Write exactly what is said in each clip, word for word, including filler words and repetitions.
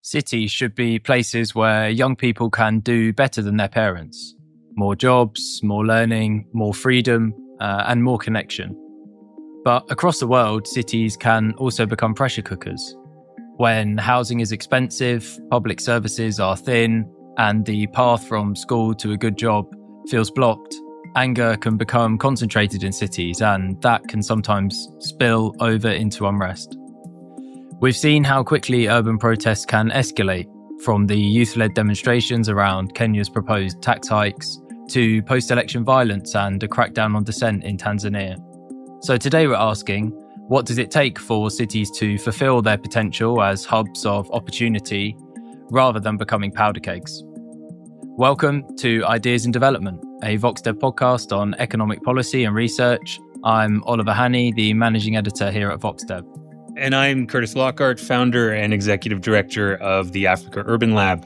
Cities should be places where young people can do better than their parents. More jobs, more learning, more freedom, uh, and more connection. But across the world, cities can also become pressure cookers. When housing is expensive, public services are thin, and the path from school to a good job feels blocked, anger can become concentrated in cities, and that can sometimes spill over into unrest. We've seen how quickly urban protests can escalate, from the youth-led demonstrations around Kenya's proposed tax hikes to post-election violence and a crackdown on dissent in Tanzania. So today we're asking, what does it take for cities to fulfill their potential as hubs of opportunity rather than becoming powder kegs? Welcome to Ideas in Development, a VoxDev podcast on economic policy and research. I'm Oliver Hanney, the managing editor here at VoxDev. And I'm Curtis Lockhart, founder and executive director of the Africa Urban Lab.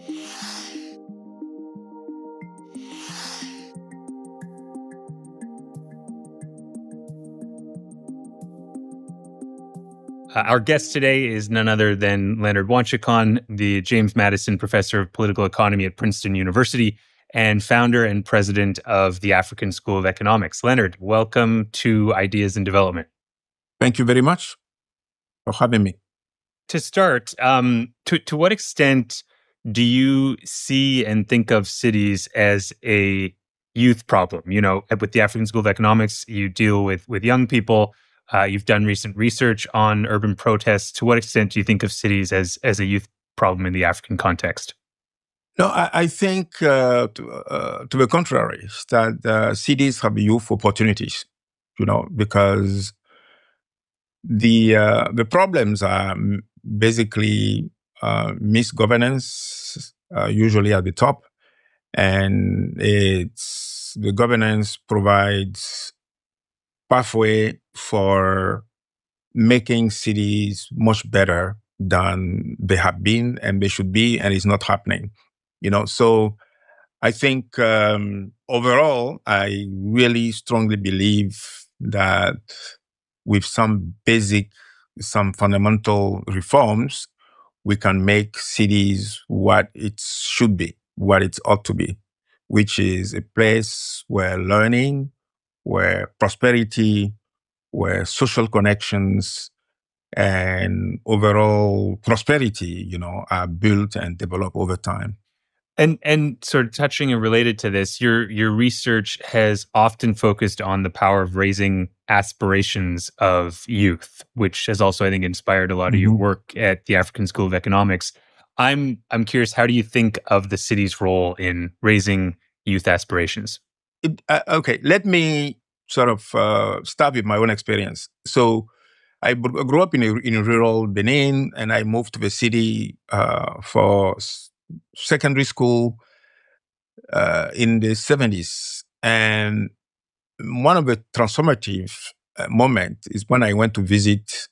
Uh, our guest today is none other than Leonard Wanchekon, the James Madison Professor of Political Economy at Princeton University and founder and president of the African School of Economics. Leonard, welcome to Ideas in Development. Thank you very much for having me. To start, um, to, to what extent do you see and think of cities as a youth problem? You know, with the African School of Economics, you deal with, with young people. Uh, you've done recent research on urban protests. To what extent do you think of cities as, as a youth problem in the African context? No, I, I think uh, to, uh, to the contrary, that uh, cities have youth opportunities, you know, because the uh, the problems are basically uh, misgovernance, uh, usually at the top, and it's the governance provides pathway for making cities much better than they have been and they should be, and it's not happening. You know, so I think um, overall, I really strongly believe that with some basic, some fundamental reforms, we can make cities what it should be, what it ought to be, which is a place where learning, where prosperity, where social connections and overall prosperity, you know, are built and developed over time. And and sort of touching and related to this, your your research has often focused on the power of raising aspirations of youth, which has also, I think, inspired a lot mm-hmm. of your work at the African School of Economics. I'm I'm curious, how do you think of the city's role in raising youth aspirations? It, uh, okay, let me sort of uh, start with my own experience. So I b- grew up in a, in rural Benin, and I moved to the city uh, for secondary school uh, in the seventies. And one of the transformative uh, moments is when I went to visit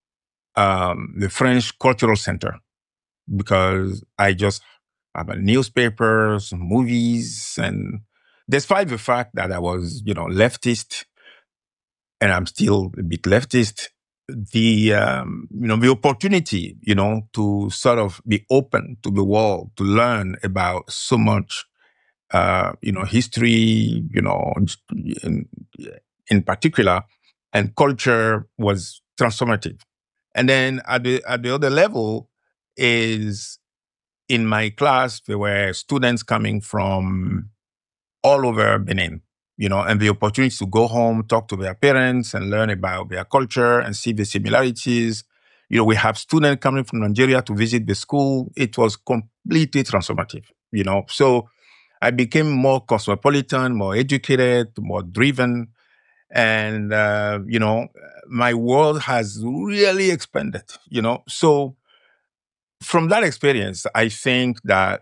um, the French Cultural Center, because I just have newspapers, movies, and despite the fact that I was, you know, leftist, and I'm still a bit leftist, the, um, you know, the opportunity, you know, to sort of be open to the world, to learn about so much, uh, you know, history, you know, in, in particular, and culture was transformative. And then at the, at the other level is in my class, there were students coming from all over Benin, you know, and the opportunity to go home, talk to their parents and learn about their culture and see the similarities. You know, we have students coming from Nigeria to visit the school. It was completely transformative, you know. So I became more cosmopolitan, more educated, more driven. And, uh, you know, my world has really expanded, you know. So from that experience, I think that,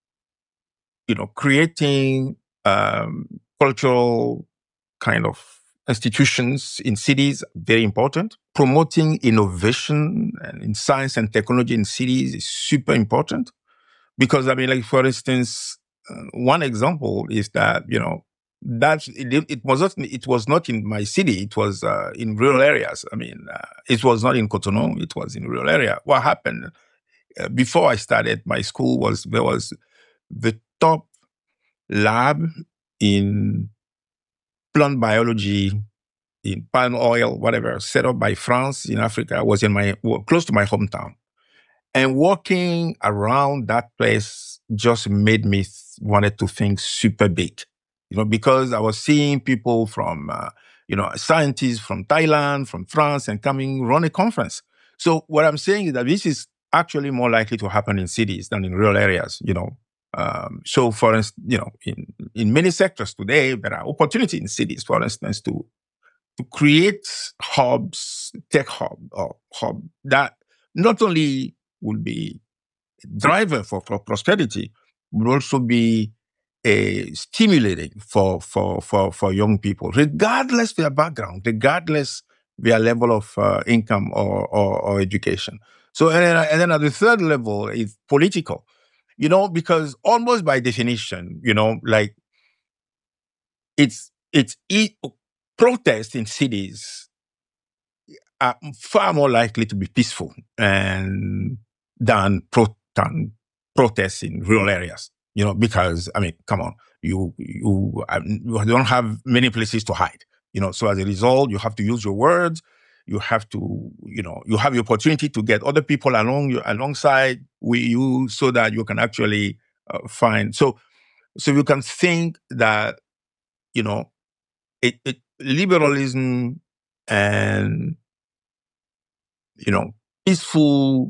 you know, creating um, cultural kind of institutions in cities, very important. Promoting innovation in science and technology in cities is super important. Because, I mean, like, for instance, uh, one example is that, you know, that it, it was not, it was not in my city. It was uh, in rural areas. I mean, uh, it was not in Cotonou. It was in rural area. What happened uh, before I started, my school was, there was the top lab in plant biology, in palm oil, whatever, set up by France in Africa, was in my, close to my hometown. And walking around that place just made me th- wanted to think super big, you know, because I was seeing people from, uh, you know, scientists from Thailand, from France, and coming run a conference. So what I'm saying is that this is actually more likely to happen in cities than in rural areas, you know. Um, so for instance, you know, in, in many sectors today, there are opportunities in cities, for instance, to to create hubs, tech hub or hub that not only will be a driver for, for prosperity, will also be a stimulating for, for, for, for young people, regardless their background, regardless their level of uh, income or, or, or education. So, and then, and then at the third level is political, you know, because almost by definition, you know, like it's, it's, it, protests in cities are far more likely to be peaceful and than, pro, than protests in rural areas. You know, because I mean, come on, you you, you don't have many places to hide. You know, so as a result, you have to use your words. You have to, you know, you have the opportunity to get other people along you alongside with you, so that you can actually uh, find. So, so you can think that, you know, it, it liberalism and, you know, peaceful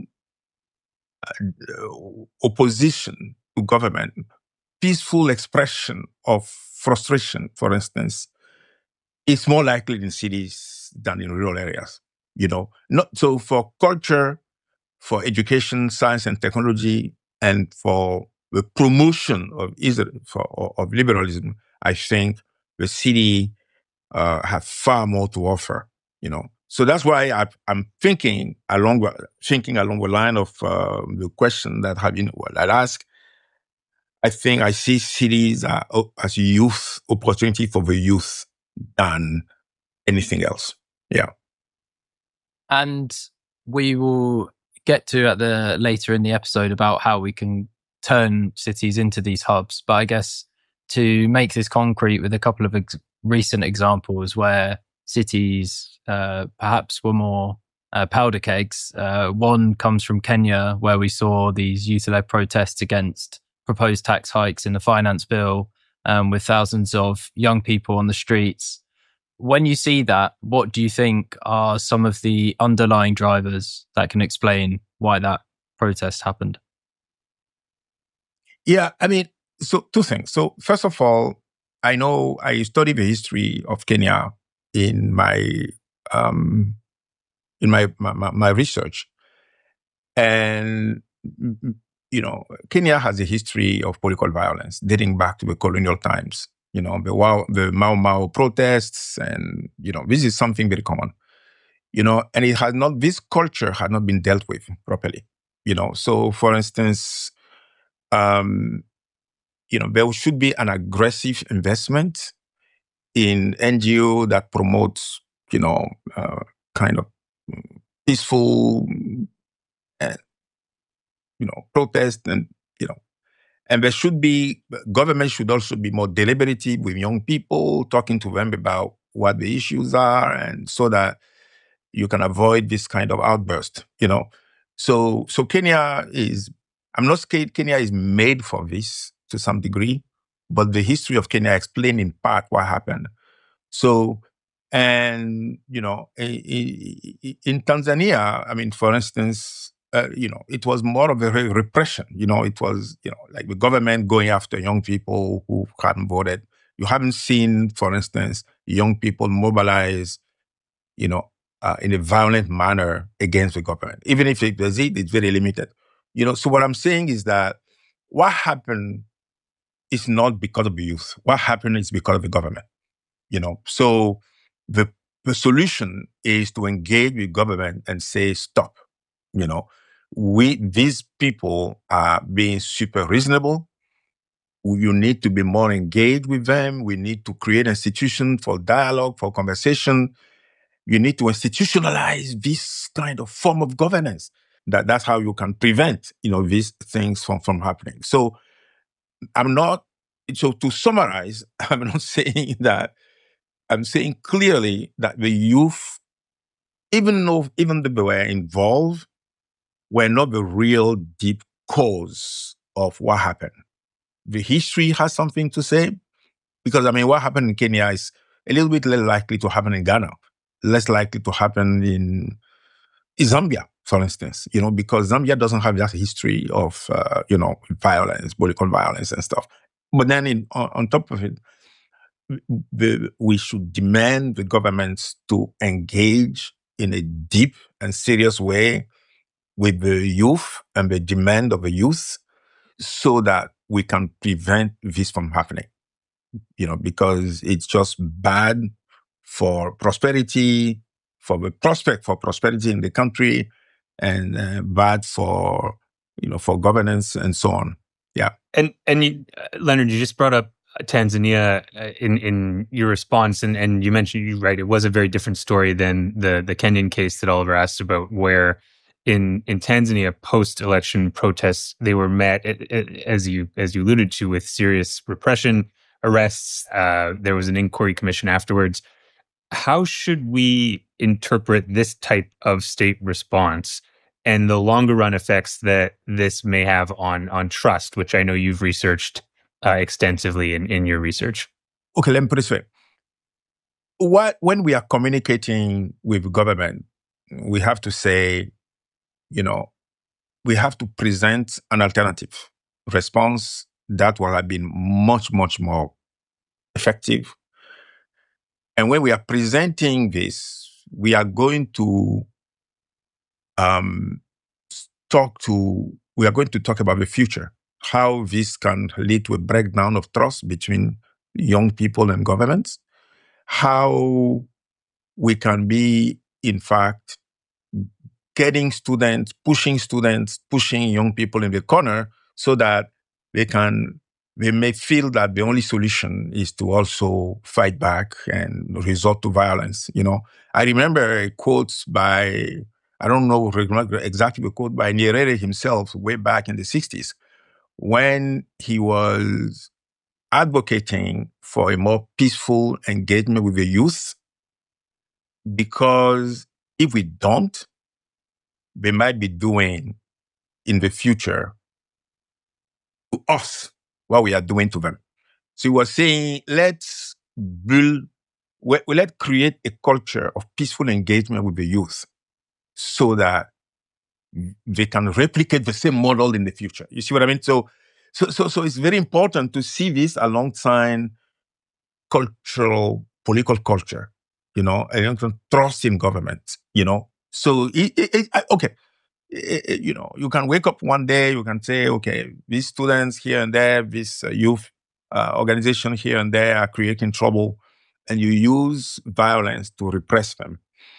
uh, opposition to government, peaceful expression of frustration, for instance, is more likely in cities than in rural areas. You know, not so for culture, for education, science and technology, and for the promotion of Israel, for, of liberalism, I think the city uh, have far more to offer. You know, so that's why I, I'm thinking along thinking along the line of uh, the question that have been well, I'd ask. I think I see cities uh, as youth opportunity for the youth than anything else. Yeah. And we will get to at the later in the episode about how we can turn cities into these hubs. But I guess to make this concrete with a couple of ex- recent examples where cities uh, perhaps were more uh, powder kegs. Uh, one comes from Kenya, where we saw these youth-led protests against proposed tax hikes in the finance bill, um, with thousands of young people on the streets. When you see that, what do you think are some of the underlying drivers that can explain why that protest happened? Yeah, I mean, so two things. So first of all, I know I studied the history of Kenya in my um, in my, my my research, and you know, Kenya has a history of political violence dating back to the colonial times. You know, the Wow, the Mau Mau protests, and you know, this is something very common. You know, and it has not. This culture had not been dealt with properly. You know, so for instance, um, you know, there should be an aggressive investment in N G O that promotes, you know, uh, kind of peaceful, uh, you know, protest, and you know. And there should be, government should also be more deliberative with young people, talking to them about what the issues are, and so that you can avoid this kind of outburst, you know. So, so Kenya is, I'm not scared, Kenya is made for this to some degree, but the history of Kenya explains in part what happened. So, and, you know, in Tanzania, I mean, for instance, Uh, you know, it was more of a re- repression. You know, it was, you know, like the government going after young people who hadn't voted. You haven't seen, for instance, young people mobilize, you know, uh, in a violent manner against the government. Even if it does it, it's very limited. You know, so what I'm saying is that what happened is not because of the youth. What happened is because of the government. You know, so the the solution is to engage with government and say, stop. You know, we, these people are being super reasonable. You need to be more engaged with them. We need to create an institution for dialogue, for conversation. You need to institutionalize this kind of form of governance. That that's how you can prevent, you know, these things from, from happening. So I'm not, so to summarize, I'm not saying that, I'm saying clearly that the youth, even though, even though they were involved, were not the real deep cause of what happened. The history has something to say, because I mean, what happened in Kenya is a little bit less likely to happen in Ghana, less likely to happen in, in Zambia, for instance, you know, because Zambia doesn't have that history of, uh, you know, violence, political violence and stuff. But then in, on, on top of it, the, we should demand the governments to engage in a deep and serious way with the youth and the demand of the youth, so that we can prevent this from happening. You know, because it's just bad for prosperity, for the prospect for prosperity in the country, and uh, bad for, you know, for governance and so on. Yeah. And and you, uh, Leonard, you just brought up Tanzania uh, in in your response, and and you mentioned, you right, it was a very different story than the the Kenyan case that Oliver asked about, where in in Tanzania post-election protests, they were met, as you as you alluded to, with serious repression, arrests. Uh, there was an inquiry commission afterwards. How should we interpret this type of state response and the longer run effects that this may have on on trust, which I know you've researched uh, extensively in, in your research? Okay, let me put it this way. What, when we are communicating with government, we have to say, you know, we have to present an alternative response that will have been much, much more effective. And when we are presenting this, we are going to um, talk to, we are going to talk about the future, how this can lead to a breakdown of trust between young people and governments, how we can be, in fact, getting students, pushing students, pushing young people in the corner so that they can, they may feel that the only solution is to also fight back and resort to violence. You know, I remember a quote by, I don't know exactly the quote, by Nyerere himself way back in the sixties, when he was advocating for a more peaceful engagement with the youth, because if we don't, they might be doing in the future to us what we are doing to them. So he was saying, let's build, we, let's create a culture of peaceful engagement with the youth so that they can replicate the same model in the future. You see what I mean? So, so, so, so it's very important to see this alongside cultural, political culture, you know, and trust in government, you know. So, it, it, it, okay. You know, you can wake up one day, you can say, okay, these students here and there, this uh, youth uh, organization here and there are creating trouble, and you use violence to repress them.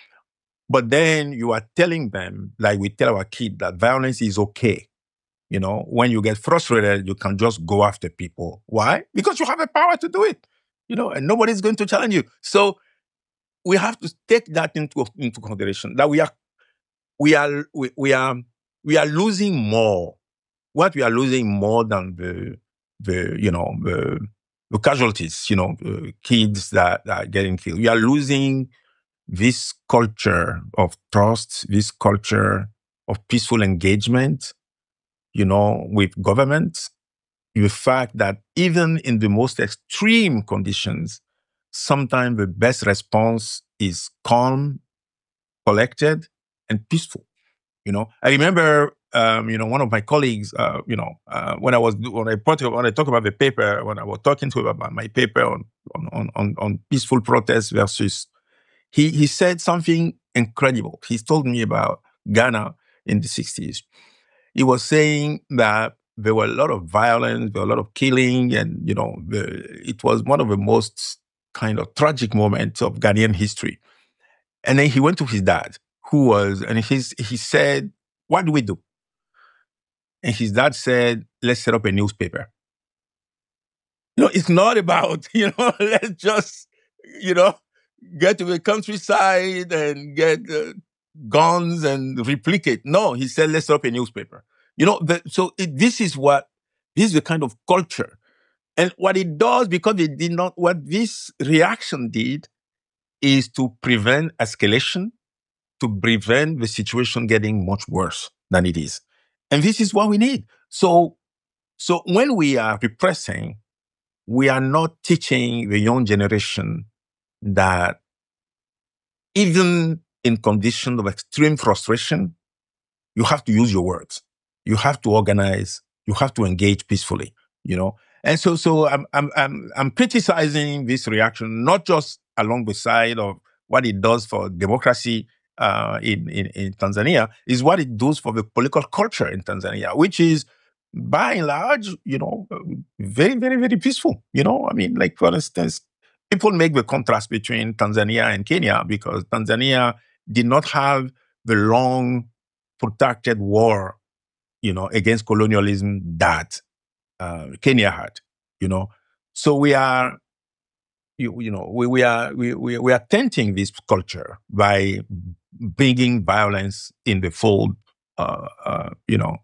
But then you are telling them, like we tell our kids, that violence is okay. You know, when you get frustrated, you can just go after people. Why? Because you have the power to do it, you know, and nobody's going to challenge you. So we have to take that into, into consideration, that we are We are we, we are we are losing more. What we are losing more than the the you know the, the casualties, you know, the kids that, that are getting killed. We are losing this culture of trust, this culture of peaceful engagement, you know, with government. The fact that even in the most extreme conditions, sometimes the best response is calm, collected, and peaceful. You know, I remember, um, you know, one of my colleagues, uh, you know, uh, when I was when I put, when I talk about the paper, when I was talking to him about my paper on on on, on peaceful protests versus, he he said something incredible. He told me about Ghana in the sixties. He was saying that there were a lot of violence, there were a lot of killing, and you know, the, it was one of the most kind of tragic moments of Ghanaian history. And then he went to his dad, who was, and he's, he said, what do we do? And his dad said, let's set up a newspaper. You know, it's not about, you know, let's just, you know, get to the countryside and get uh, guns and replicate. No, he said, let's start a newspaper. You know, the, so it, this is what, this is the kind of culture. And what it does, because it did not, what this reaction did is to prevent escalation, to prevent the situation getting much worse than it is. And this is what we need. So, so when we are repressing, we are not teaching the young generation that even in conditions of extreme frustration, you have to use your words. You have to organize. You have to engage peacefully, you know? And so, so I'm, I'm, I'm, I'm criticizing this reaction, not just along the side of what it does for democracy uh, in, in, in Tanzania, is what it does for the political culture in Tanzania, which is, by and large, you know, very, very, very peaceful. You know, I mean, like, for instance, people make the contrast between Tanzania and Kenya because Tanzania did not have the long, protracted war, you know, against colonialism that uh, Kenya had, you know. So we are, you, you know, we, we are we, we we are tainting this culture by bringing violence in the fold, uh, uh, you know.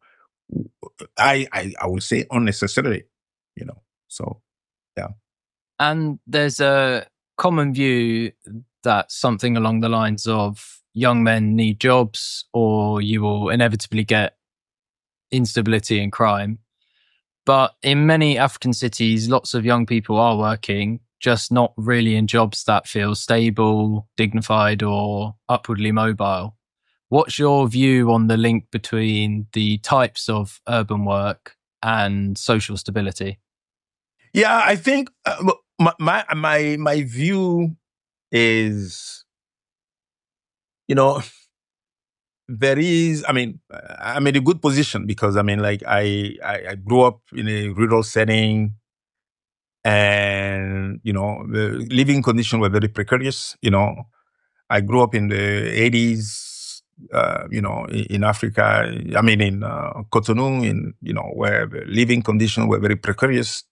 I, I I would say unnecessarily, you know. So, yeah. And there's a common view that something along the lines of young men need jobs or you will inevitably get instability and crime. But in many African cities, lots of young people are working, just not really in jobs that feel stable, dignified, or upwardly mobile. What's your view on the link between the types of urban work and social stability? Yeah, I think uh, my, my my my view is, you know, there is. I mean, I'm in a good position because I mean, like, I I, I grew up in a rural setting, and you know, the living conditions were very precarious. You know, I grew up in the eighties. Uh, you know, in, in Africa, I mean, in uh, Cotonou, in, you know, where the living conditions were very precarious.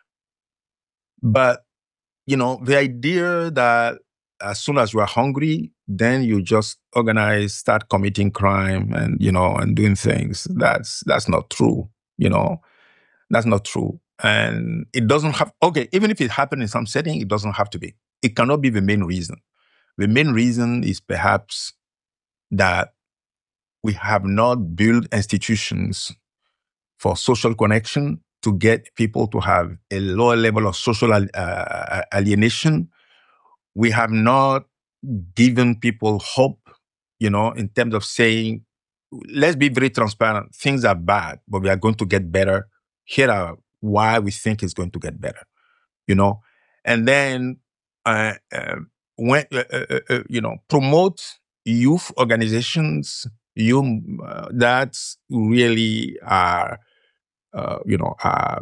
But, you know, the idea that as soon as you are hungry, then you just organize, start committing crime and, you know, and doing things, that's, that's not true, you know, that's not true. And it doesn't have, okay, even if it happened in some setting, it doesn't have to be. It cannot be the main reason. The main reason is perhaps that we have not built institutions for social connection to get people to have a lower level of social uh, alienation. We have not given people hope, you know, in terms of saying, let's be very transparent. Things are bad, but we are going to get better. Here are why we think it's going to get better, you know. And then, uh, uh, when uh, uh, uh, you know, promote youth organizations, you uh, that really are, uh, you know, are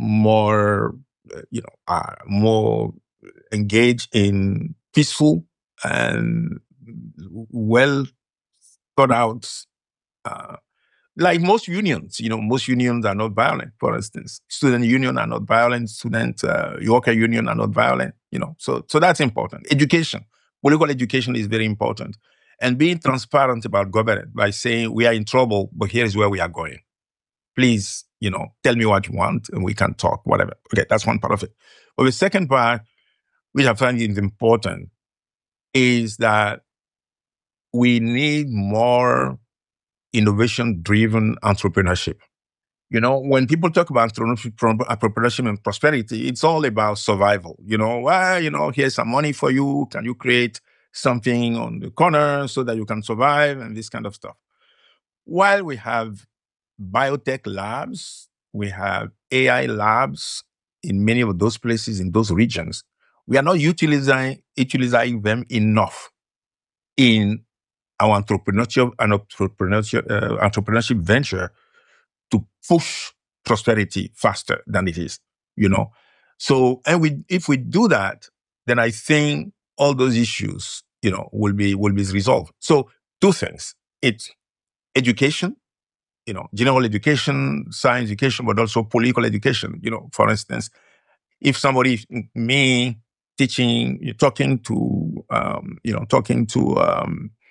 more, uh, you know, are more engaged in peaceful and well thought out, uh, like most unions. You know, most unions are not violent. For instance, student union are not violent. Student uh, worker union are not violent. You know, so so that's important. Education, political education is very important, and being transparent about government by saying we are in trouble, but here is where we are going. Please, you know, tell me what you want, and we can talk. Whatever. Okay, that's one part of it. But the second part, which I find is important, is that we need more innovation-driven entrepreneurship. You know, when people talk about entrepreneurship and prosperity, it's all about survival. You know, well, you know, here's some money for you. Can you create something on the corner so that you can survive and this kind of stuff? While we have biotech labs, we have A I labs in many of those places, in those regions, we are not utilizing, utilizing them enough in our entrepreneurship and entrepreneurship, uh, entrepreneurship venture to push prosperity faster than it is, you know. So, and we, if we do that, then I think all those issues, you know, will be will be resolved. So, two things: it's education, you know, general education, science education, but also political education. You know, for instance, if somebody, me, teaching, talking to, um, you know, talking to um,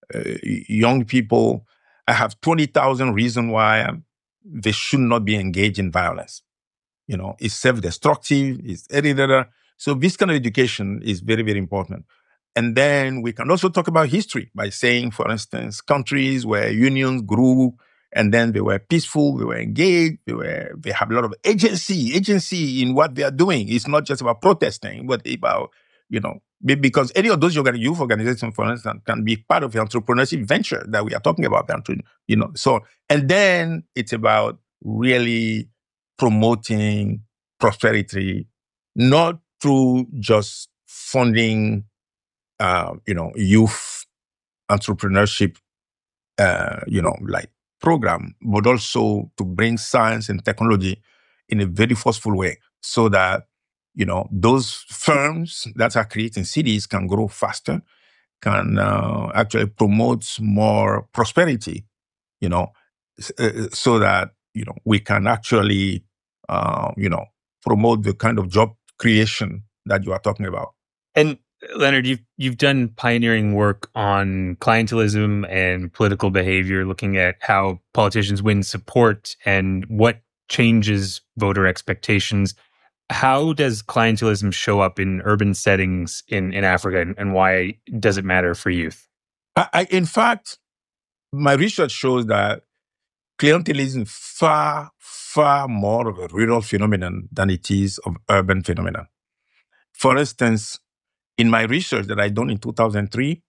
uh, young people. I have twenty thousand reasons why um, they should not be engaged in violence. You know, it's self-destructive, it's editor. So this kind of education is very, very important. And then we can also talk about history by saying, for instance, countries where unions grew and then they were peaceful, they were engaged, they were they have a lot of agency, agency in what they are doing. It's not just about protesting, but about, you know, because any of those youth organizations, for instance, can be part of the entrepreneurship venture that we are talking about, you know. So, and then it's about really promoting prosperity, not through just funding, uh, you know, youth entrepreneurship, uh, you know, like program, but also to bring science and technology in a very forceful way so that, you know, those firms that are creating cities can grow faster, can uh, actually promote more prosperity, you know, so that, you know, we can actually, uh, you know, promote the kind of job creation that you are talking about. And Leonard, you've you've done pioneering work on clientelism and political behavior, looking at how politicians win support and what changes voter expectations. How does clientelism show up in urban settings in, in Africa, and, and why does it matter for youth? I, I, in fact, my research shows that clientelism is far, far more of a rural phenomenon than it is of urban phenomenon. For instance, in my research that I done in two thousand three,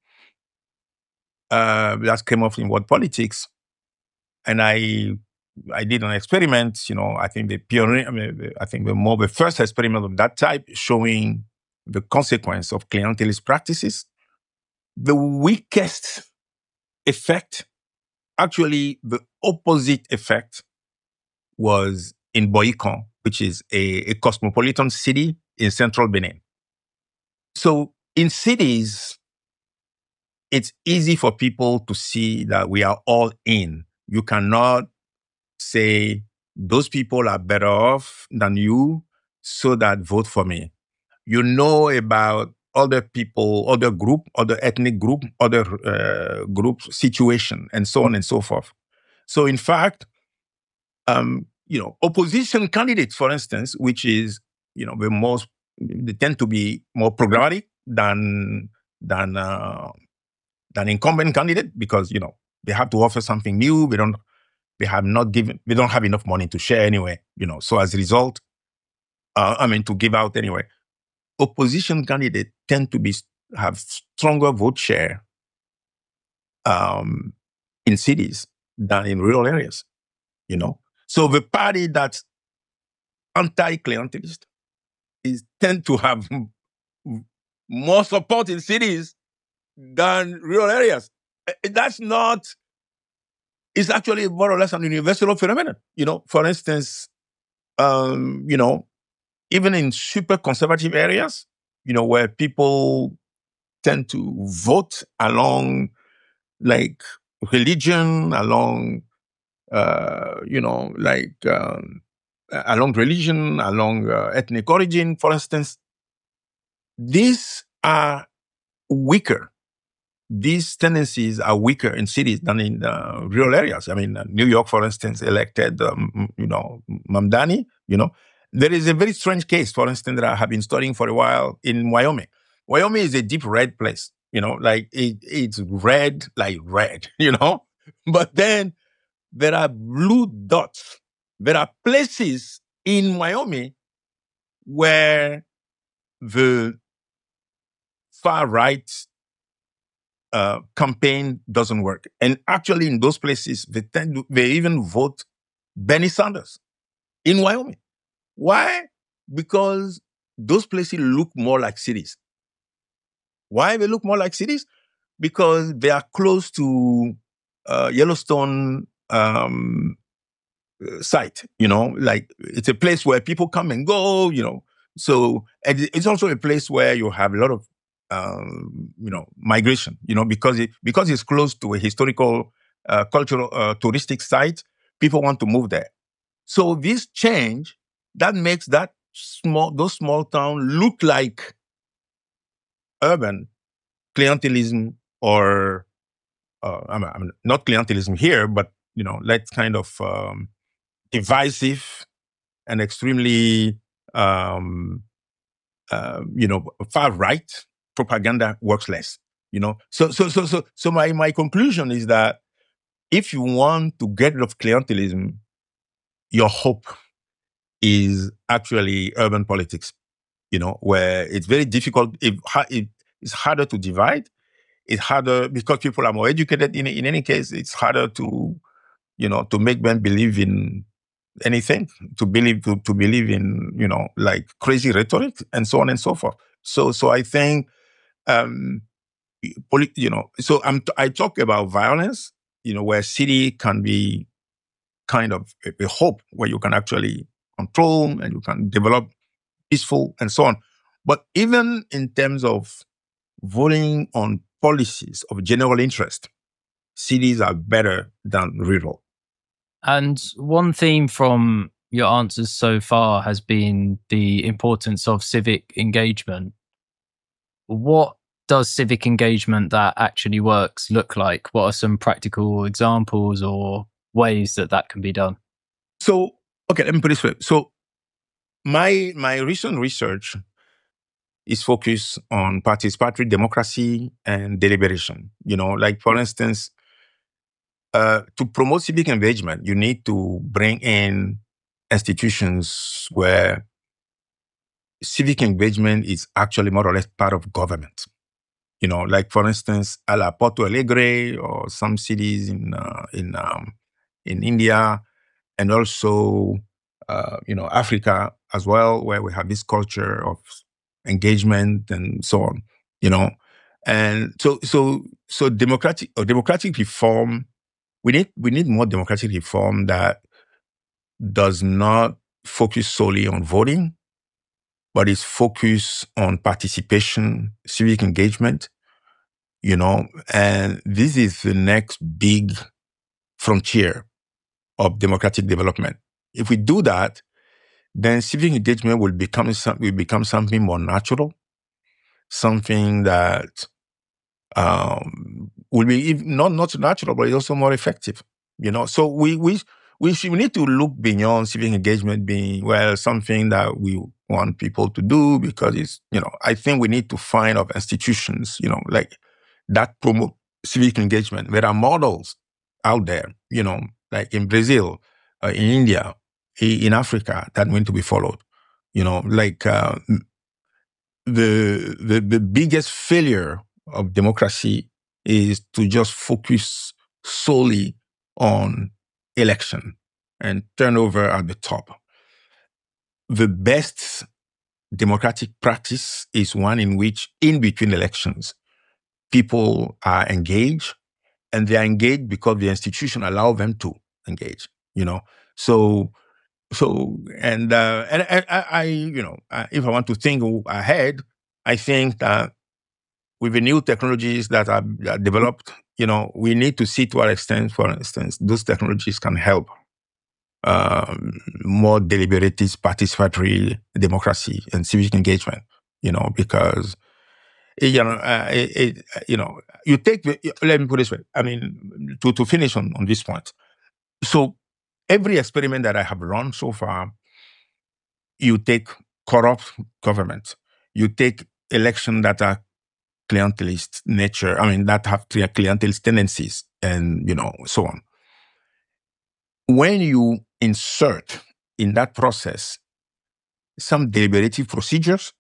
uh, that came up in World Politics, and I I did an experiment. You know, I think the pioneer, I, mean, I think the more the first experiment of that type showing the consequence of clientelist practices. The weakest effect, actually, the opposite effect, was in Boikon, which is a, a cosmopolitan city in central Benin. So in cities, it's easy for people to see that we are all in. You cannot say those people are better off than you, so that vote for me. You know about other people, other group, other ethnic group, other uh, group situation, and so on and so forth. So in fact, um, you know, opposition candidates, for instance, which is, you know, the most, they tend to be more programmatic than than uh, than incumbent candidate, because, you know, they have to offer something new. They don't, they have not given, they don't have enough money to share anyway, you know. So as a result, uh, I mean, to give out anyway, opposition candidates tend to be have stronger vote share um, in cities than in rural areas, you know. So the party that's anti-clientelist is tend to have more support in cities than rural areas. That's not, it's actually more or less an universal phenomenon. You know, for instance, um, you know, even in super conservative areas, you know, where people tend to vote along like religion, along, uh, you know, like um, along religion, along uh, ethnic origin, for instance, these are weaker. These tendencies are weaker in cities than in uh, rural areas. I mean, uh, New York, for instance, elected, um, you know, Mamdani, you know. There is a very strange case, for instance, that I have been studying for a while in Wyoming. Wyoming is a deep red place, you know, like it, it's red, like red, you know. But then there are blue dots. There are places in Wyoming where the far right uh, campaign doesn't work. And actually in those places, they tend to, they even vote Bernie Sanders in Wyoming. Why? Because those places look more like cities. Why they look more like cities? Because they are close to uh, Yellowstone um, site, you know, like it's a place where people come and go, you know. So and it's also a place where you have a lot of, um, you know, migration, you know, because it because it's close to a historical, uh, cultural, uh, touristic site. People want to move there. So this change that makes that small those small towns look like urban clientelism or uh, I'm, I'm not clientelism here, but, you know, that kind of um, divisive and extremely, um, uh, you know, far right propaganda works less. You know, so so so so so my my conclusion is that if you want to get rid of clientelism, your hope is actually urban politics. You know, where it's very difficult. If it, it's harder to divide. It's harder because people are more educated. In in any case, it's harder to, you know, to make them believe in anything, to believe to, to believe in, you know, like crazy rhetoric and so on and so forth. So so I think, um, you know, so I'm I talk about violence, you know, where city can be kind of a, a hope where you can actually control and you can develop peaceful and so on. But even in terms of voting on policies of general interest, cities are better than rural. And one theme from your answers so far has been the importance of civic engagement. What does civic engagement that actually works look like? What are some practical examples or ways that that can be done? So, okay, let me put it this way. So my, my recent research is focused on participatory democracy and deliberation. You know, like for instance, uh, to promote civic engagement, you need to bring in institutions where civic engagement is actually more or less part of government. You know, like for instance, a la Porto Alegre or some cities in uh, in um, in India, and also uh, you know, Africa as well, where we have this culture of engagement and so on. You know, and so so so democratic or democratic reform. We need we need more democratic reform that does not focus solely on voting, but is focused on participation, civic engagement, you know, and this is the next big frontier of democratic development. If we do that, then civic engagement will become, will become something more natural, something that um, will be not, not natural, but it's also more effective, you know. So we, we, we, should, we need to look beyond civic engagement being, well, something that we want people to do because it's, you know, I think we need to find of institutions, you know, like that promote civic engagement. There are models out there, you know, like in Brazil, uh, in India, in Africa, that need to be followed. You know, like uh, the, the the biggest failure of democracy is to just focus solely on election and turnover at the top. The best democratic practice is one in which, in between elections, people are engaged, and they are engaged because the institution allow them to engage. You know, so so and uh, and, and I, I, you know, uh, if I want to think ahead, I think that with the new technologies that are, are developed, you know, we need to see to what extent, for instance, those technologies can help um, more deliberative, participatory democracy and civic engagement. You know, because you know, uh, it, it, you know, you take the, let me put it this way. I mean, to, to finish on, on this point. So every experiment that I have run so far, you take corrupt government, you take elections that are clientelist nature, I mean, that have clientelist tendencies and, you know, so on. When you insert in that process some deliberative procedures,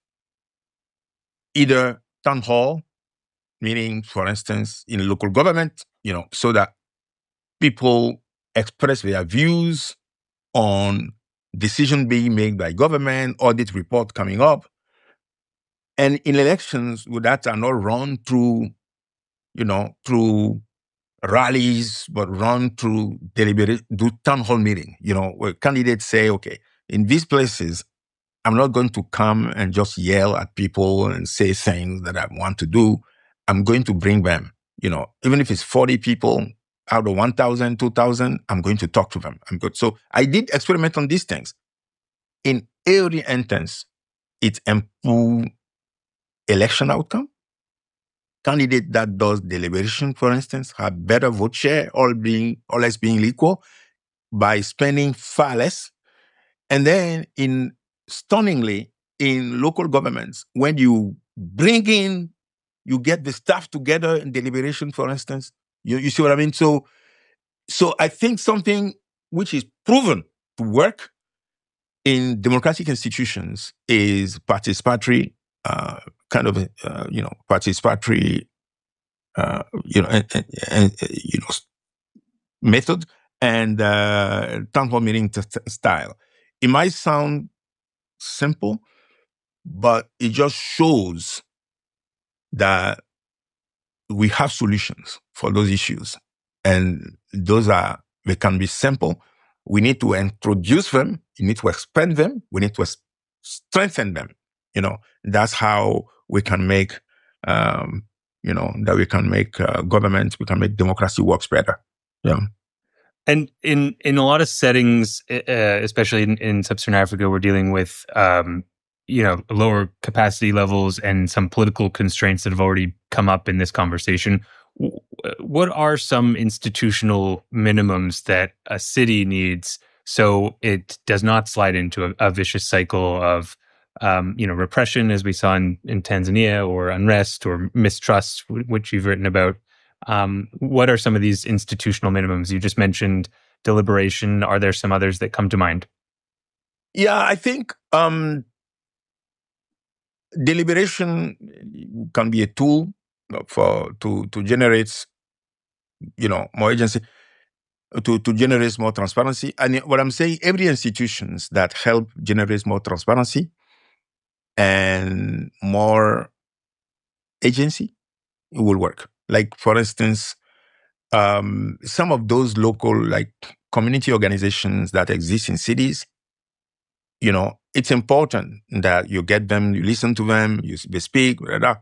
either town hall, meaning, for instance, in local government, you know, so that people express their views on decision being made by government, audit report coming up. And in elections that are not run through, you know, through rallies, but run through deliberate, do town hall meeting, you know, where candidates say, okay, in these places, I'm not going to come and just yell at people and say things that I want to do. I'm going to bring them, you know, even if it's forty people out of one thousand, two thousand, I'm going to talk to them. I'm good. So I did experiment on these things. In every instance, it improved election outcome. candidate that does deliberation, for instance, have better vote share, all being all else being equal, by spending far less. And then, in stunningly, in local governments, when you bring in, you get the staff together in deliberation, for instance. You, you see what I mean? So, so I think something which is proven to work in democratic institutions is participatory, uh, kind of, uh, you know, participatory, uh, you know, and, and, and, you know, method and uh, town hall meeting t- t- style. It might sound simple, but it just shows that we have solutions for those issues. And those are, they can be simple. We need to introduce them. We need to expand them. We need to es- strengthen them. You know, that's how we can make, um, you know, that we can make uh, government, we can make democracy works better. Yeah. And in, in a lot of settings, uh, especially in, in sub-Saharan Africa, we're dealing with, um, you know, lower capacity levels and some political constraints that have already come up in this conversation. What are some institutional minimums that a city needs so it does not slide into a, a vicious cycle of, um, you know, repression, as we saw in, in Tanzania, or unrest or mistrust, which you've written about? Um, what are some of these institutional minimums? You just mentioned deliberation. Are there some others that come to mind? Yeah, I think um, deliberation can be a tool for to to generate, you know, more agency, to to generate more transparency. And what I'm saying, every institutions that help generate more transparency and more agency, it will work. Like, for instance, um, some of those local, like, community organizations that exist in cities, you know, it's important that you get them, you listen to them, you they speak, blah, blah.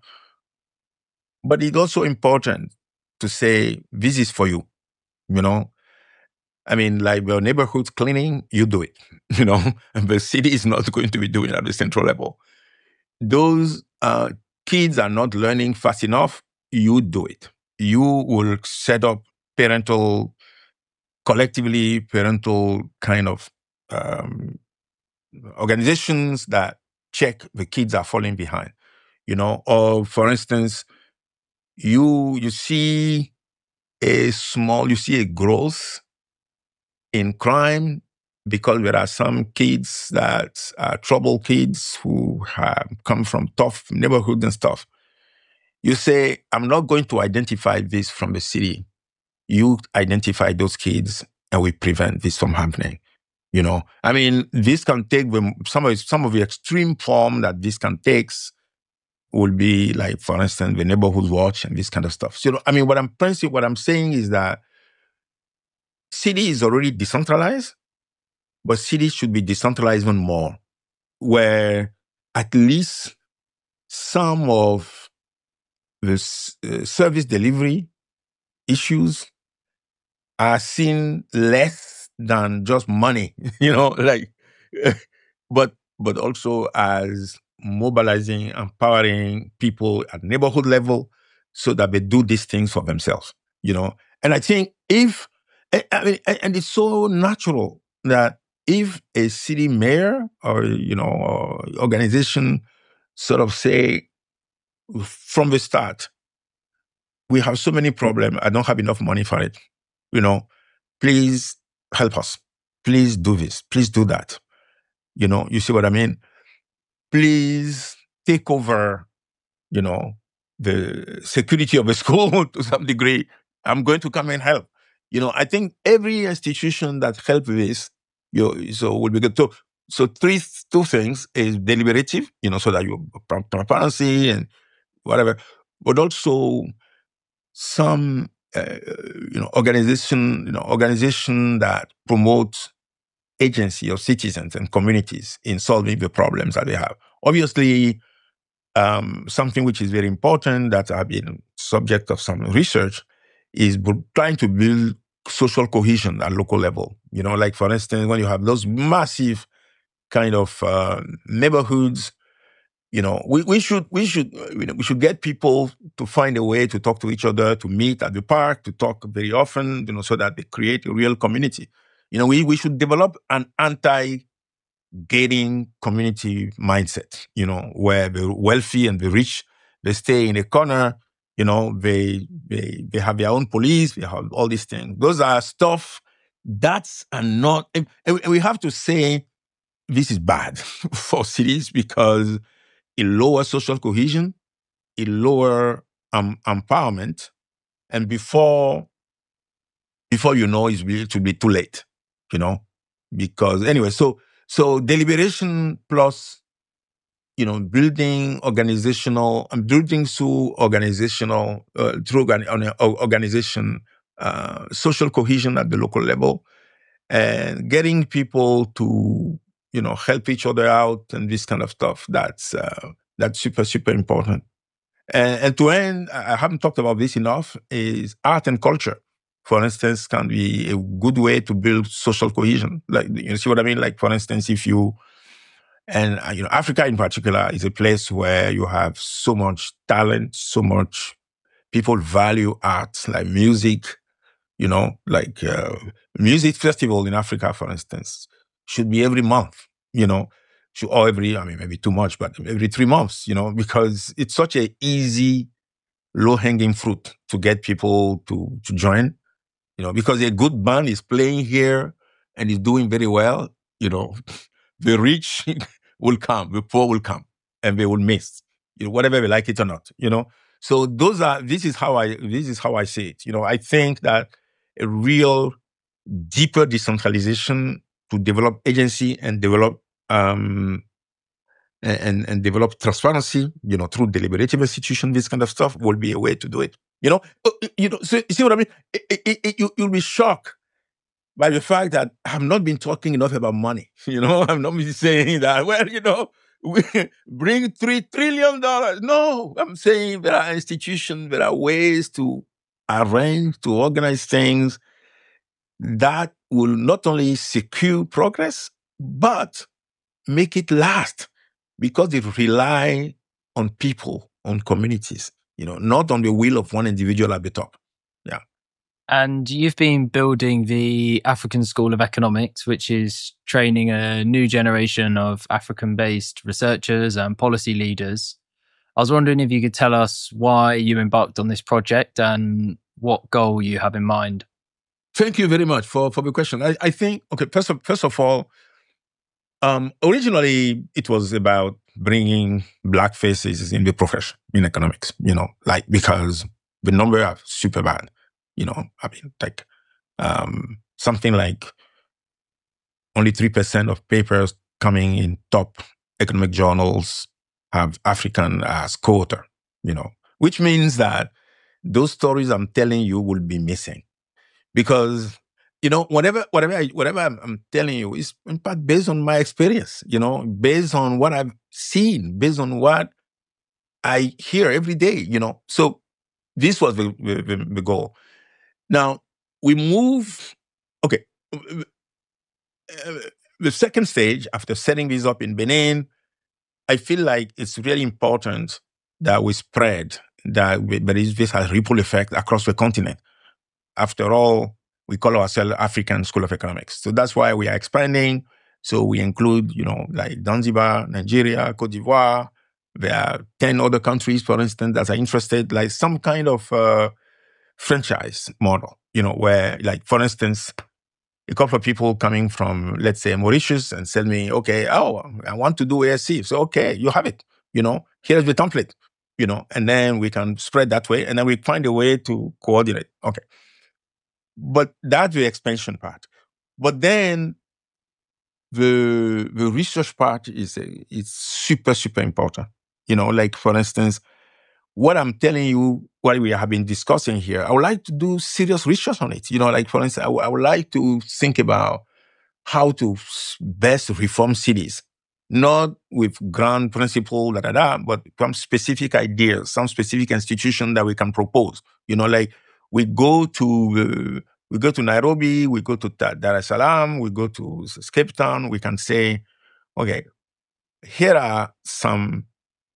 But it's also important to say, this is for you, you know. I mean, like your neighborhood cleaning, you do it, you know, and the city is not going to be doing it at the central level. Those uh, kids are not learning fast enough, you do it. You will set up parental, collectively parental kind of um, organizations that check the kids are falling behind, you know. Or, for instance, you you see a small, you see a growth in crime because there are some kids that are troubled kids who have come from tough neighborhoods and stuff. You say, I'm not going to identify this from the city. You identify those kids and we prevent this from happening. You know, I mean, this can take the, some of some of the extreme form that this can take will be like, for instance, the neighborhood watch and this kind of stuff. So, I mean, what I'm what I'm saying is that city is already decentralized, but cities should be decentralized even more, where at least some of the uh, service delivery issues are seen less than just money, you know, like, but but also as mobilizing, empowering people at neighborhood level so that they do these things for themselves, you know. And I think if, I mean, and it's so natural that if a city mayor or, you know, or organization sort of say from the start, we have so many problems, I don't have enough money for it, you know, please help us. Please do this. Please do that. You know, you see what I mean? Please take over, you know, the security of a school to some degree. I'm going to come and help. You know, I think every institution that helps this, you know, so will be good. So, so three, two things is deliberative, you know, so that you transparency and whatever, but also some, uh, you know, organization, you know, organization that promotes agency of citizens and communities in solving the problems that they have. Obviously, um, something which is very important that I've been subject of some research is trying to build social cohesion at local level. You know, like, for instance, when you have those massive kind of uh, neighborhoods You know, we, we should we should you know, we should get people to find a way to talk to each other, to meet at the park, to talk very often, you know, so that they create a real community. You know, we we should develop an anti-gating community mindset. You know, where the wealthy and the rich, they stay in a corner. You know, they they they have their own police. They have all these things. Those are stuff that's are not. And we have to say this is bad for cities because it lowers social cohesion, it lowers um, empowerment, and before before you know, it's it will be too late, you know. Because anyway, so so deliberation plus, you know, building organizational, and building through organizational uh, through organ, organization, uh, social cohesion at the local level, and getting people to, you know, help each other out and this kind of stuff. That's uh, that's super super important. And, and to end, I haven't talked about this enough, is art and culture, for instance, can be a good way to build social cohesion. Like, you see what I mean? Like, for instance, if you, and uh, you know, Africa in particular is a place where you have so much talent, so much people value art, like music, you know, like uh, music festival in Africa, for instance, should be every month, you know, should, or every, I mean, maybe too much, but every three months, you know, because it's such a easy, low-hanging fruit to get people to, to join, you know, because a good band is playing here and is doing very well, you know, the rich will come, the poor will come, and they will miss, you know, whatever they like it or not, you know. So those are, this is how I, this is how I see it. You know, I think that a real deeper decentralization to develop agency and develop, um, and, and develop transparency, you know, through deliberative institution, this kind of stuff will be a way to do it. You know, you know, so you see what I mean? It, it, it, you, you'll be shocked by the fact that I've not been talking enough about money. You know, I'm not been saying that, well, you know, we bring three trillion dollars. No, I'm saying there are institutions, there are ways to arrange, to organize things that will not only secure progress, but make it last, because they rely on people, on communities, you know, not on the will of one individual at the top. Yeah. And you've been building the African School of Economics, which is training a new generation of African-based researchers and policy leaders. I was wondering if you could tell us why you embarked on this project and what goal you have in mind. Thank you very much for, for the question. I, I think, okay, first of, first of all, um, originally it was about bringing Black faces in the profession, in economics, you know, like, because the numbers are super bad. You know, I mean, like um, something like only three percent of papers coming in top economic journals have African as co-author, you know, which means that those stories I'm telling you will be missing. Because, you know, whatever whatever, I, whatever I'm, I'm telling you is in part based on my experience, you know, based on what I've seen, based on what I hear every day, you know. So this was the, the, the goal. Now, we move, okay, the second stage, after setting this up in Benin, I feel like it's really important that we spread, that we, that this has ripple effect across the continent. After all, we call ourselves African School of Economics. So that's why we are expanding. So we include, you know, like Zanzibar, Nigeria, Cote d'Ivoire. There are ten other countries, for instance, that are interested, like some kind of uh, franchise model, you know, where, like, for instance, a couple of people coming from, let's say, Mauritius and tell me, okay, oh, I want to do A S C. So, okay, you have it, you know, here's the template, you know, and then we can spread that way, and then we find a way to coordinate. Okay. But that's the expansion part. But then the the research part is is super, super important. You know, like, for instance, what I'm telling you, what we have been discussing here, I would like to do serious research on it. You know, like, for instance, I, w- I would like to think about how to best reform cities, not with grand principle, da, da, da, but some specific ideas, some specific institution that we can propose. You know, like, we go to, uh, we go to Nairobi, we go to Dar es Salaam, we go to Cape Town, we can say, okay, here are some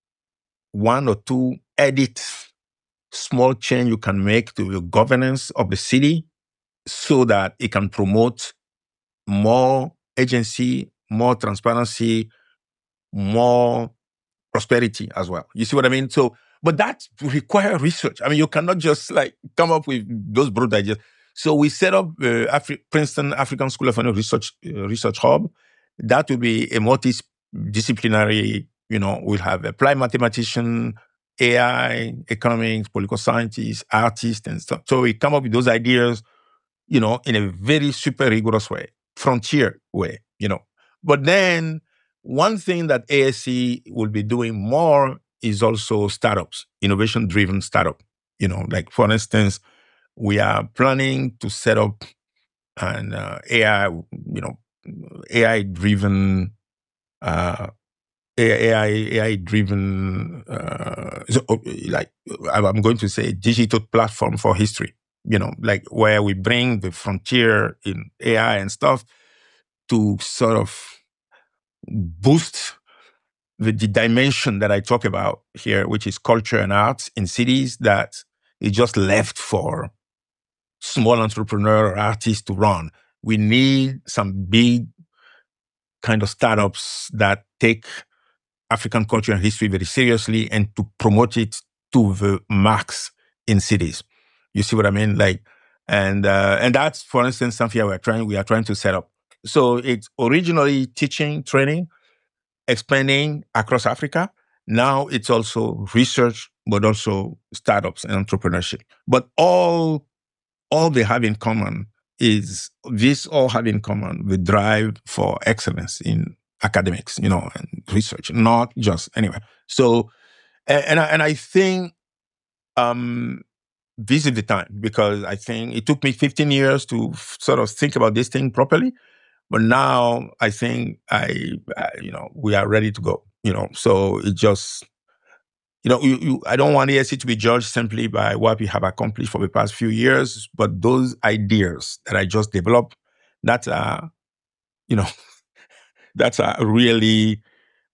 one or two edits, small change you can make to the governance of the city so that it can promote more agency, more transparency, more prosperity as well. You see what I mean? So, but that requires research. I mean, you cannot just like come up with those broad ideas. So we set up uh, Afri- Princeton African School of Economics Research uh, Research Hub. That will be a multidisciplinary. You know, we'll have applied mathematician, A I, economics, political scientists, artists, and stuff. So we come up with those ideas, you know, in a very super rigorous way, frontier way, you know. But then one thing that A S C will be doing more is also startups, innovation-driven startup. You know, like for instance, we are planning to set up an uh, A I, you know, A I-driven, uh, A I, A I-driven, uh, so, like I'm going to say, digital platform for history. You know, like where we bring the frontier in A I and stuff to sort of boost the, the dimension that I talk about here, which is culture and arts in cities that is just left for small entrepreneur or artists to run. We need some big kind of startups that take African culture and history very seriously and to promote it to the max in cities. You see what I mean? Like, and uh, and that's, for instance, something we are trying we are trying to set up. So it's originally teaching, training, expanding across Africa. Now it's also research, but also startups and entrepreneurship. But all all they have in common is this all have in common the drive for excellence in academics, you know, and research, not just anyway. So, and and I, and I think um, this is the time, because I think it took me fifteen years to f- sort of think about this thing properly. But now I think I, I, you know, we are ready to go, you know. So it just, you know, you, you, I don't want A S C to be judged simply by what we have accomplished for the past few years, but those ideas that I just developed, that's, uh, you know, that's a really,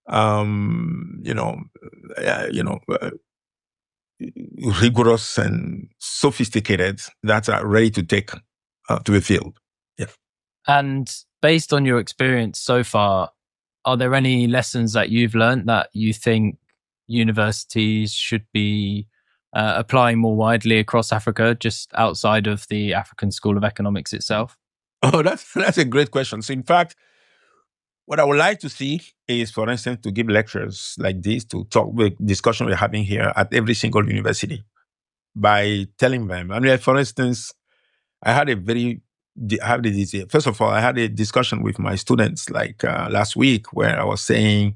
um, you know, uh, you know, uh, rigorous and sophisticated that are ready to take uh, to the field. Yeah. And based on your experience so far, are there any lessons that you've learned that you think universities should be uh, applying more widely across Africa, just outside of the African School of Economics itself? Oh, that's that's a great question. So, in fact, what I would like to see is, for instance, to give lectures like this, to talk with discussion we're having here at every single university by telling them. I mean, for instance, I had a very, I have this, first of all, I had a discussion with my students like uh, last week where I was saying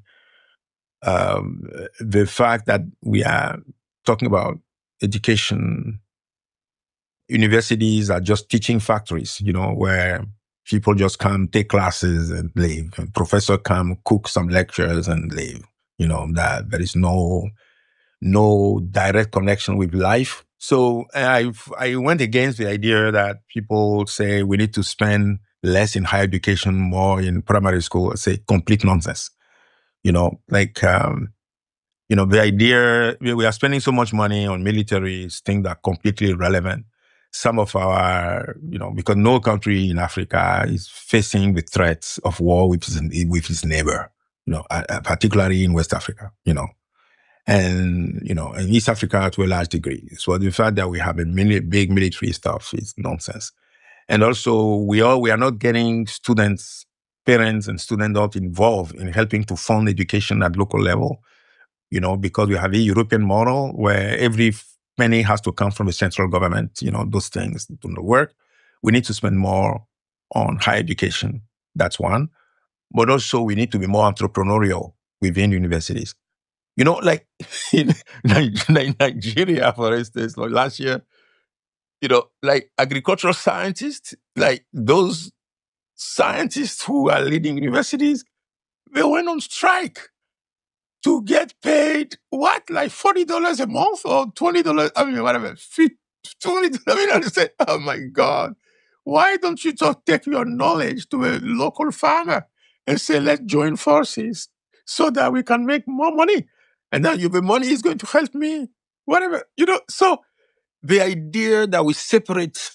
um, the fact that we are talking about education, universities are just teaching factories, you know, where people just come take classes and leave. And professor come cook some lectures and leave. You know, that there is no no direct connection with life. So I I went against the idea that people say we need to spend less in higher education, more in primary school. I say complete nonsense. You know, like um, you know, the idea we we are spending so much money on military is things that are completely irrelevant. Some of our, you know, because no country in Africa is facing the threats of war with his, with his neighbor, you know, uh, uh, particularly in West Africa, you know, and, you know, in East Africa to a large degree. So the fact that we have a mili- big military stuff is nonsense. And also we all, we are not getting students, parents and students not involved in helping to fund education at local level, you know, because we have a European model where every penny has to come from the central government. You know, those things don't work. We need to spend more on higher education. That's one. But also we need to be more entrepreneurial within universities. You know, like in Nigeria, for instance, like last year, you know, like agricultural scientists, like those scientists who are leading universities, they went on strike to get paid what, like forty dollars a month or twenty dollars? I mean, whatever, twenty. I mean, I say, oh my God, why don't you talk, take your knowledge to a local farmer and say, let's join forces so that we can make more money? And now you the money is going to help me, whatever. You know, so the idea that we separate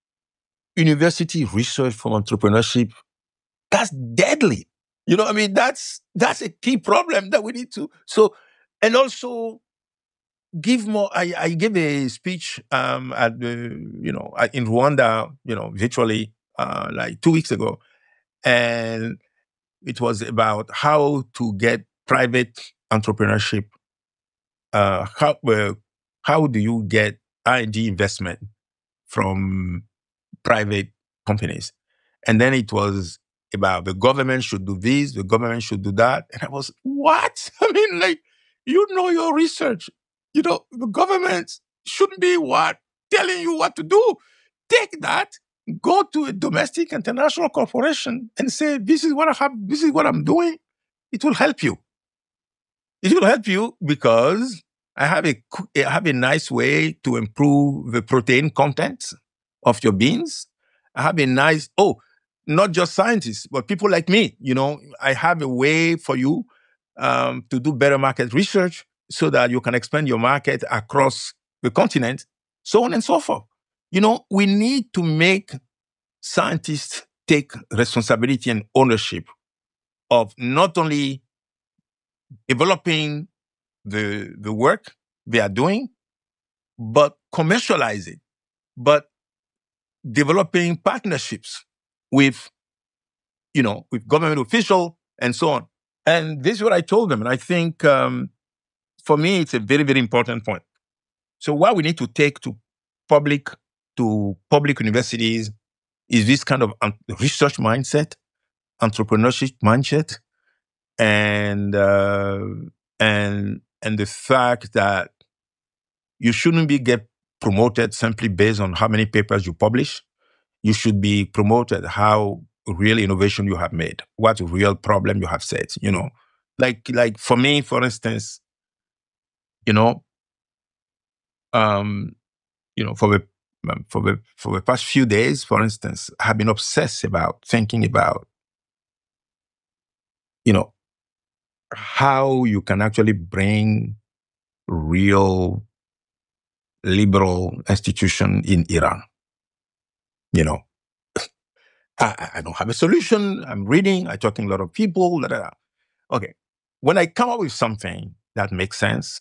university research from entrepreneurship, that's deadly. You know, I mean, that's that's a key problem that we need to. So, and also give more. I, I gave a speech um, at the, you know, in Rwanda, you know, virtually uh, like two weeks ago, and it was about how to get private entrepreneurship. Uh, how uh, how do you get R and D investment from private companies? And then it was about the government should do this, the government should do that. And I was, what? I mean, like, you know your research. You know, the government shouldn't be what? Telling you what to do. Take that, go to a domestic international corporation and say, this is what I have, this is what I'm doing. It will help you. It will help you because I have a, I have a nice way to improve the protein content of your beans. I have a nice, oh, not just scientists, but people like me. You know, I have a way for you um, to do better market research so that you can expand your market across the continent, so on and so forth. You know, we need to make scientists take responsibility and ownership of not only developing the, the work they are doing, but commercialize it, but developing partnerships with, you know, with government officials and so on. And this is what I told them. And I think um, for me, it's a very, very important point. So what we need to take to public, to public universities is this kind of research mindset, entrepreneurship mindset, and uh, and and the fact that you shouldn't be get promoted simply based on how many papers you publish. You should be promoted how real innovation you have made, what real problem you have set. You know, like like for me, for instance, you know, um, you know, for the for the for the past few days, for instance, I have been obsessed about thinking about, you know, how you can actually bring real liberal institution in Iran. You know, I, I don't have a solution. I'm reading, I'm talking to a lot of people. Blah, blah, blah. Okay. When I come up with something that makes sense,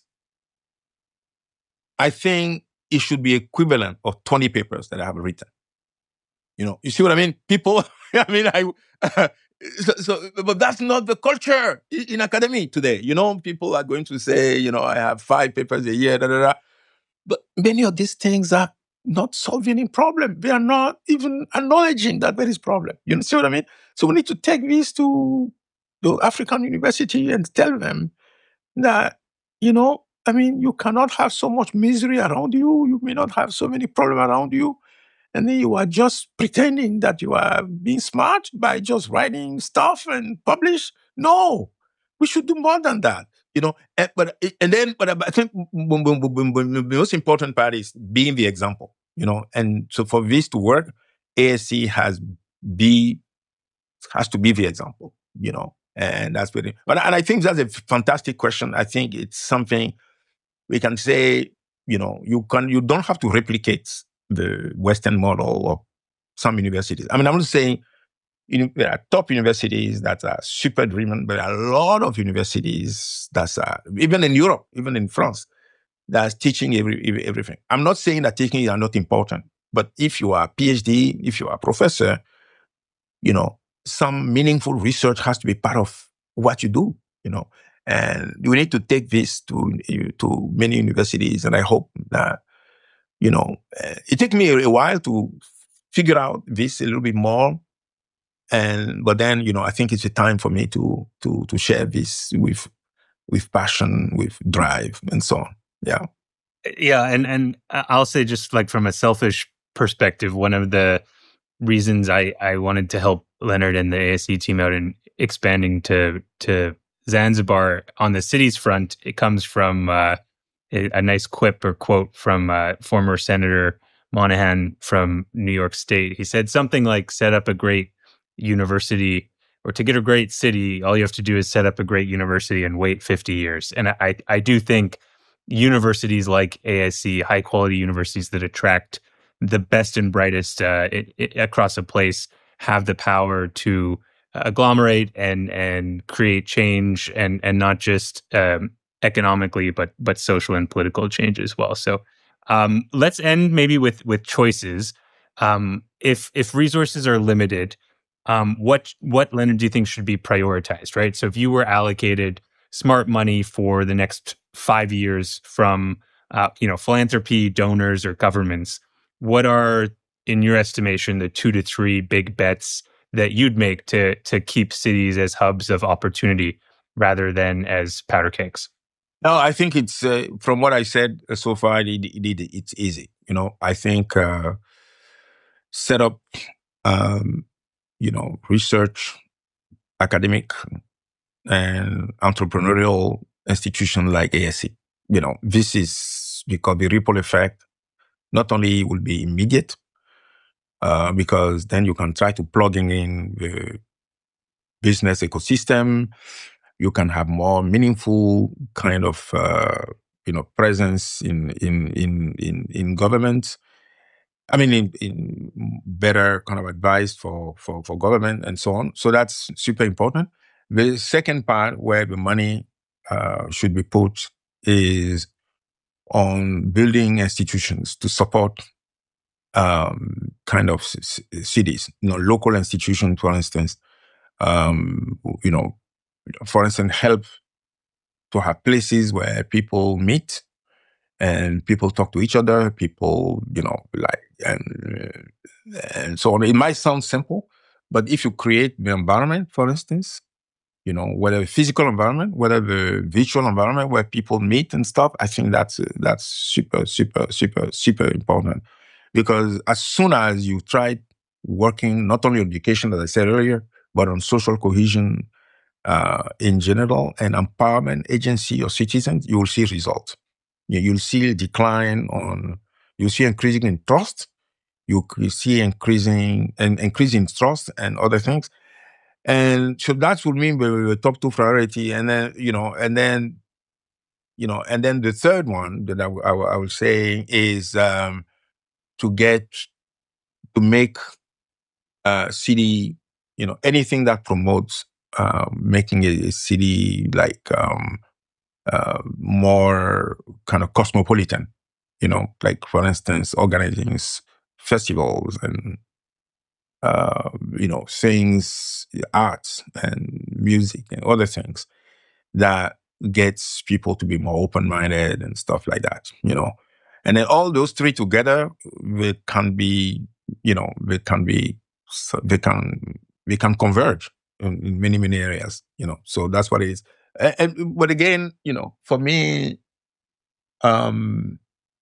I think it should be equivalent of twenty papers that I have written. You know, you see what I mean? People, I mean, I, uh, so, so, but that's not the culture in academy today. You know, people are going to say, you know, I have five papers a year, da, da, da. But many of these things are not solving a problem. They are not even acknowledging that there is problem. You see what I mean? So we need to take this to the African university and tell them that, you know, I mean, you cannot have so much misery around you. You may not have so many problems around you. And then you are just pretending that you are being smart by just writing stuff and publish. No, we should do more than that. You know, and, but and then, but I think the most important part is being the example. You know, and so for this to work, A S C has be has to be the example. You know, and that's pretty. But and I think that's a fantastic question. I think it's something we can say. You know, you can you don't have to replicate the Western model of some universities. I mean, I'm not saying. You know, there are top universities that are super driven, but there are a lot of universities that are, even in Europe, even in France, that's teaching every, everything. I'm not saying that teaching are not important, but if you are a PhD, if you are a professor, you know, some meaningful research has to be part of what you do, you know, and we need to take this to, to many universities. And I hope that, you know, it took me a while to figure out this a little bit more. And but then, you know, I think it's a time for me to to to share this with with passion, with drive, and so on. Yeah, yeah, and and I'll say, just like from a selfish perspective, one of the reasons I I wanted to help Leonard and the A S C team out in expanding to to Zanzibar on the cities front, it comes from uh, a, a nice quip or quote from uh, former Senator Monahan from New York State. He said something like, "Set up a great university or to get a great city, all you have to do is set up a great university and wait fifty years. And I, I do think universities like A I C, high quality universities that attract the best and brightest uh, it, it, across a place, have the power to agglomerate and and create change, and and not just um, economically, but but social and political change as well. So um, let's end maybe with with choices. Um, if if resources are limited, um, what what Leonard do you think should be prioritized? Right. So if you were allocated smart money for the next five years from uh, you know philanthropy, donors, or governments, what are, in your estimation, the two to three big bets that you'd make to to keep cities as hubs of opportunity rather than as powder cakes? No, I think it's uh, from what I said so far. It, it, it, it's easy. You know, I think uh, set up, um, you know, research, academic, and entrepreneurial institution like A I C. You know, this is because the ripple effect not only will be immediate, uh, because then you can try to plugging in the business ecosystem. You can have more meaningful kind of uh, you know presence in in in in in government. I mean, in, in better kind of advice for, for for government and so on. So that's super important. The second part where the money uh, should be put is on building institutions to support um, kind of c- cities, you know, local institutions, for instance. Um, you know, for instance, help to have places where people meet and people talk to each other, people, you know, like, and, and so on. It might sound simple, but if you create the environment, for instance, you know, whether the physical environment, whether the virtual environment where people meet and stuff, I think that's, that's super, super, super, super important. Because as soon as you try working not only on education, as I said earlier, but on social cohesion, Uh, in general, and empowerment agency or citizens, you will see results. You, you'll see decline on, you'll see increasing in trust, you, you see increasing and increasing trust and other things. And so that would mean the, the top two priority. And then, you know, and then, you know, and then the third one that I, I, I will say is um, to get, to make uh, city, you know, anything that promotes uh, making a, a city like um, uh, more kind of cosmopolitan, you know, like for instance, organizing s- festivals and, uh, you know, things, arts and music and other things that gets people to be more open-minded and stuff like that, you know. And then all those three together, they can be, you know, they can be, so they can, they can converge in, in many, many areas, you know. So that's what it is. And, and but again, you know, for me, um,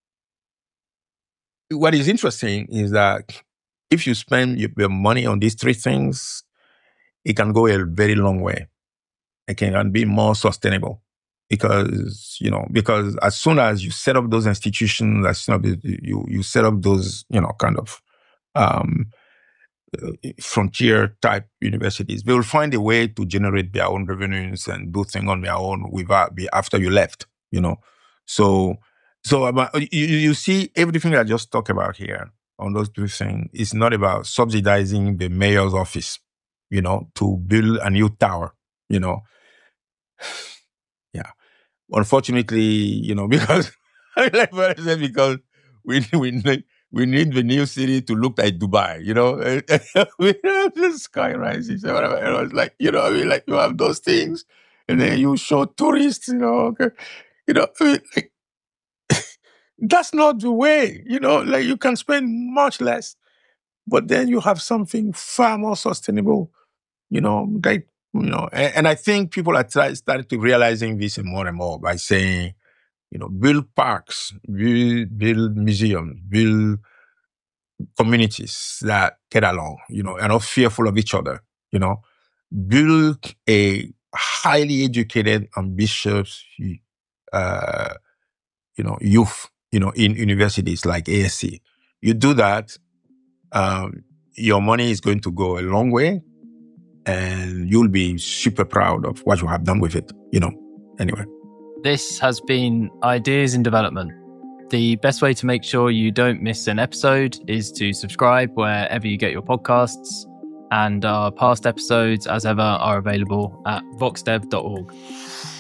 what is interesting is that if you spend your, your money on these three things, it can go a very long way. It can be more sustainable because, you know, because as soon as you set up those institutions, as soon as you, you set up those, you know, kind of um, frontier type universities, they will find a way to generate their own revenues and do things on their own without be after you left, you know. So, so about, you, you see everything I just talked about here on those two things is not about subsidizing the mayor's office, you know, to build a new tower, you know. Yeah. Unfortunately, you know, because like what I said, because we we need we need the new city to look like Dubai, you know. We have the sky rises or whatever. And I was like, you know, I mean, like you have those things, and then you show tourists, you know, okay, you know, I mean, like that's not the way, you know. Like you can spend much less, but then you have something far more sustainable, you know, like you know. And, and I think people are try, starting to realizing this more and more by saying, you know, build parks, build, build museums, build communities that get along, you know, and are fearful of each other, you know, build a highly educated, ambitious, uh, you know, youth, you know, in universities like A S C. You do that, um, your money is going to go a long way. and you'll be super proud of what you have done with it, you know, anyway. This has been Ideas in Development. The best way to make sure you don't miss an episode is to subscribe wherever you get your podcasts, and our past episodes, as ever, are available at voxdev dot org.